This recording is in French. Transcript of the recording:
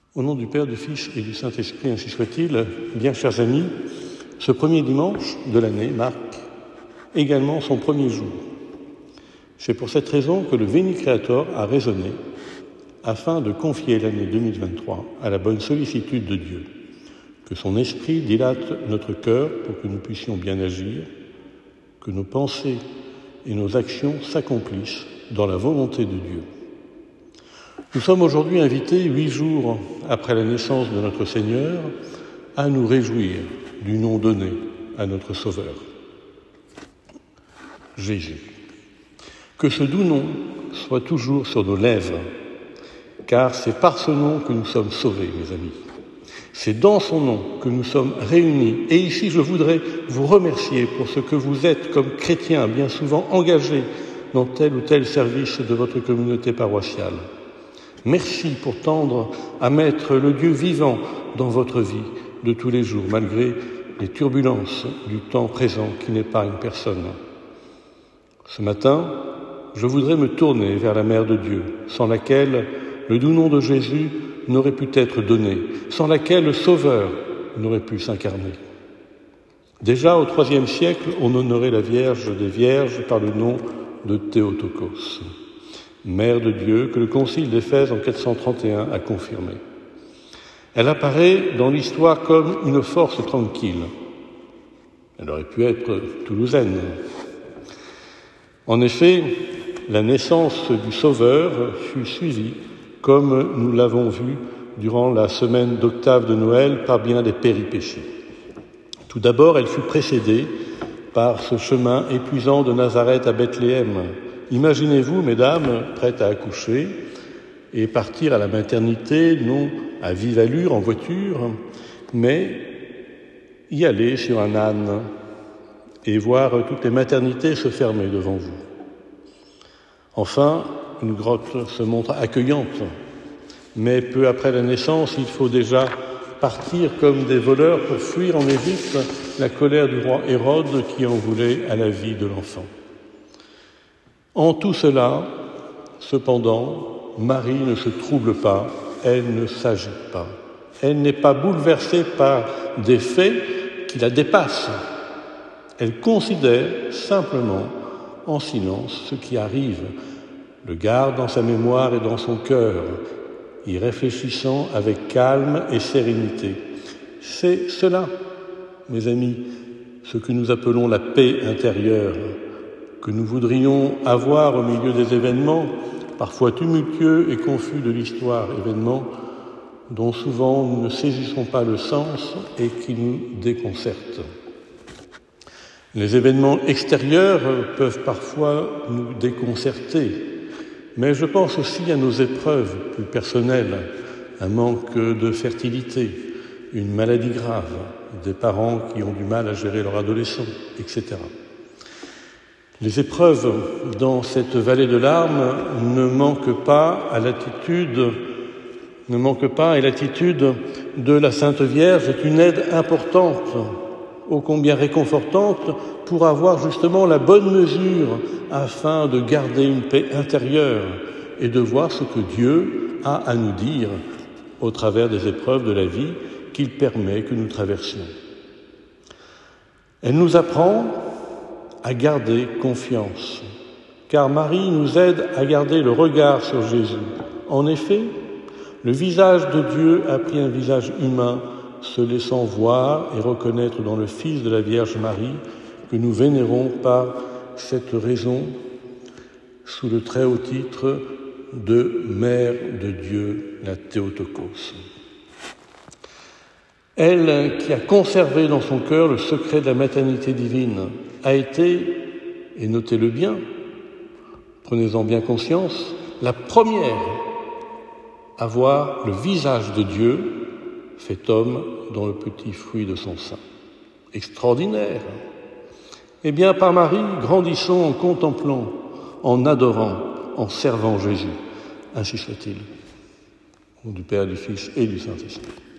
Au nom du Père, du Fils et du Saint-Esprit, ainsi soit-il, bien chers amis, ce premier dimanche de l'année marque également son premier jour. C'est pour cette raison que le Veni Creator a résonné afin de confier l'année 2023 à la bonne sollicitude de Dieu, que son esprit dilate notre cœur pour que nous puissions bien agir, que nos pensées et nos actions s'accomplissent dans la volonté de Dieu. Nous sommes aujourd'hui invités, 8 jours après la naissance de notre Seigneur, à nous réjouir du nom donné à notre Sauveur, Jésus. Que ce doux nom soit toujours sur nos lèvres, car c'est par ce nom que nous sommes sauvés, mes amis. C'est dans son nom que nous sommes réunis. Et ici, je voudrais vous remercier pour ce que vous êtes comme chrétiens, bien souvent engagés dans tel ou tel service de votre communauté paroissiale. Merci pour tendre à mettre le Dieu vivant dans votre vie de tous les jours, malgré les turbulences du temps présent qui n'épargne personne. Ce matin, je voudrais me tourner vers la Mère de Dieu, sans laquelle le doux nom de Jésus n'aurait pu être donné, sans laquelle le Sauveur n'aurait pu s'incarner. Déjà au IIIe siècle, on honorait la Vierge des Vierges par le nom de Théotokos, Mère de Dieu, que le Concile d'Éphèse en 431 a confirmé. Elle apparaît dans l'histoire comme une force tranquille. Elle aurait pu être toulousaine. En effet, la naissance du Sauveur fut suivie, comme nous l'avons vu durant la semaine d'octave de Noël, par bien des péripéties. Tout d'abord, elle fut précédée par ce chemin épuisant de Nazareth à Bethléem. Imaginez-vous, mesdames, prêtes à accoucher et partir à la maternité, non à vive allure en voiture, mais y aller sur un âne et voir toutes les maternités se fermer devant vous. Enfin, une grotte se montre accueillante, mais peu après la naissance, il faut déjà partir comme des voleurs pour fuir en Égypte la colère du roi Hérode qui en voulait à la vie de l'enfant. En tout cela, cependant, Marie ne se trouble pas, elle ne s'agite pas. Elle n'est pas bouleversée par des faits qui la dépassent. Elle considère simplement en silence ce qui arrive, le garde dans sa mémoire et dans son cœur, y réfléchissant avec calme et sérénité. C'est cela, mes amis, ce que nous appelons la paix intérieure, que nous voudrions avoir au milieu des événements, parfois tumultueux et confus de l'histoire, événements dont souvent nous ne saisissons pas le sens et qui nous déconcertent. Les événements extérieurs peuvent parfois nous déconcerter, mais je pense aussi à nos épreuves plus personnelles, un manque de fertilité, une maladie grave, des parents qui ont du mal à gérer leur adolescent, etc. Les épreuves dans cette vallée de larmes ne manquent pas et l'attitude de la Sainte Vierge est une aide importante, ô combien réconfortante, pour avoir justement la bonne mesure afin de garder une paix intérieure et de voir ce que Dieu a à nous dire au travers des épreuves de la vie qu'il permet que nous traversions. Elle nous apprend à garder confiance, car Marie nous aide à garder le regard sur Jésus. En effet, le visage de Dieu a pris un visage humain, se laissant voir et reconnaître dans le Fils de la Vierge Marie, que nous vénérons par cette raison sous le très haut titre de Mère de Dieu, la Théotokos. Elle, qui a conservé dans son cœur le secret de la maternité divine, a été, et notez-le bien, prenez-en bien conscience, la première à voir le visage de Dieu fait homme dans le petit fruit de son sein. Extraordinaire! Eh bien, par Marie, grandissons en contemplant, en adorant, en servant Jésus. Ainsi soit-il. Au nom du Père, du Fils et du Saint-Esprit.